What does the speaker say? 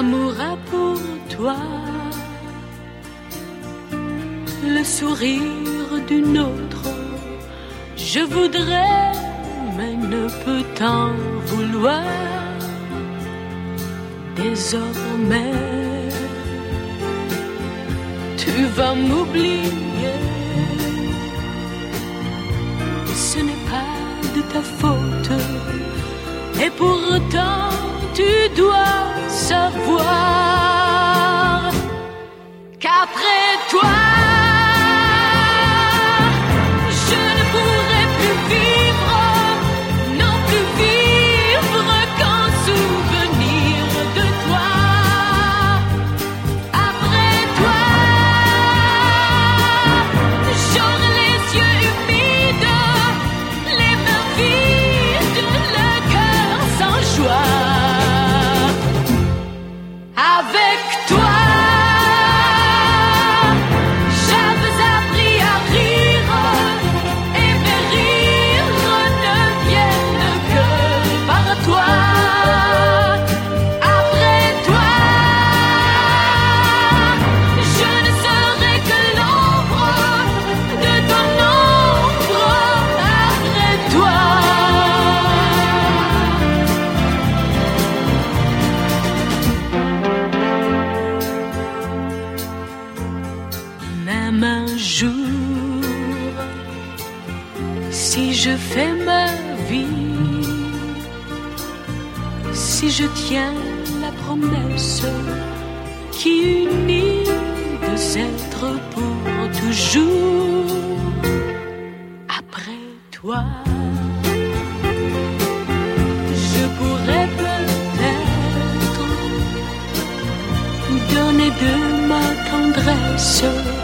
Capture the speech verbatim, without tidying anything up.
L'amour a pour toi le sourire d'une autre. Je voudrais, mais ne peux t'en vouloir. Désormais, tu vas m'oublier. Ce n'est pas de ta faute. Et pourtant, tu dois savoir qu'après toi, je ne pourrai plus vivre, non plus vivre qu'en souvenir de toi. Après toi, j'aurai les yeux humides, les mains vides, le cœur sans joie. Avec toi, j'avais appris à rire, et mes rires ne viennent que par toi. Après toi, je ne serai que l'ombre de ton ombre. Après toi, même un jour, si je fais ma vie, si je tiens la promesse qui unit deux êtres pour toujours. Après toi, je pourrais peut-être donner de ma tendresse